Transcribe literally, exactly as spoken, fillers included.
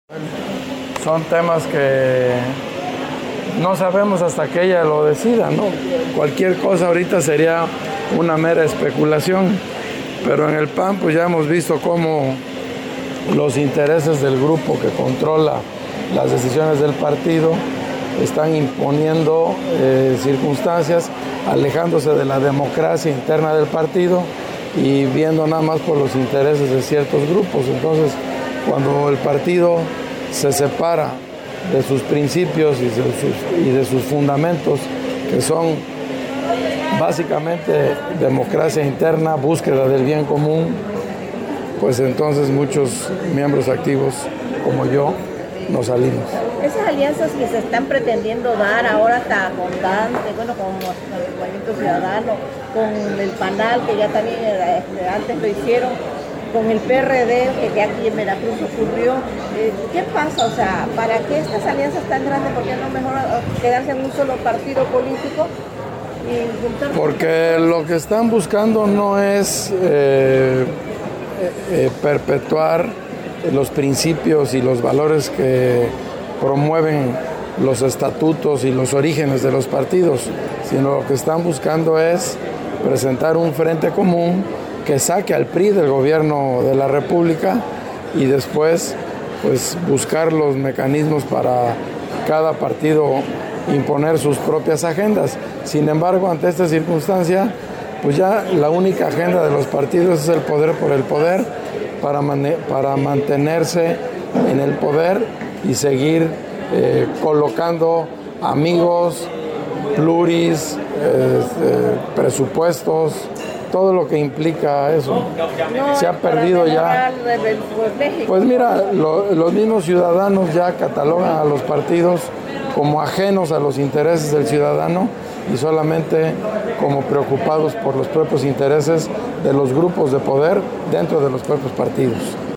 Son temas que no sabemos hasta que ella lo decida, ¿no? Cualquier cosa ahorita sería una mera especulación, pero en el P A N pues ya hemos visto cómo los intereses del grupo que controla las decisiones del partido están imponiendo eh, circunstancias, alejándose de la democracia interna del partido y viendo nada más por los intereses de ciertos grupos. Entonces, cuando el partido se separa de sus principios y de sus, y de sus fundamentos, que son básicamente democracia interna, búsqueda del bien común, pues entonces muchos miembros activos como yo nos salimos. Esas alianzas que se están pretendiendo dar ahora hasta con Dante, bueno, con el Movimiento Ciudadano, con el PANAL, que ya también este, antes lo hicieron, con el P R D, que ya aquí en Veracruz ocurrió. Eh, ¿Qué pasa? O sea, ¿para qué estas alianzas tan grandes? ¿Por qué no mejor quedarse en un solo partido político? Y juntar... Porque lo que están buscando no es eh, eh, perpetuar los principios y los valores que promueven los estatutos y los orígenes de los partidos, sino lo que están buscando es presentar un frente común que saque al P R I del gobierno de la República y después pues buscar los mecanismos para cada partido imponer sus propias agendas. Sin embargo, ante esta circunstancia, pues ya la única agenda de los partidos es el poder por el poder, para, man- para mantenerse en el poder y seguir eh, colocando amigos, pluris, eh, eh, presupuestos, todo lo que implica eso. No, se ha perdido ya. Pues mira, lo, los mismos ciudadanos ya catalogan a los partidos como ajenos a los intereses del ciudadano y solamente como preocupados por los propios intereses de los grupos de poder dentro de los propios partidos.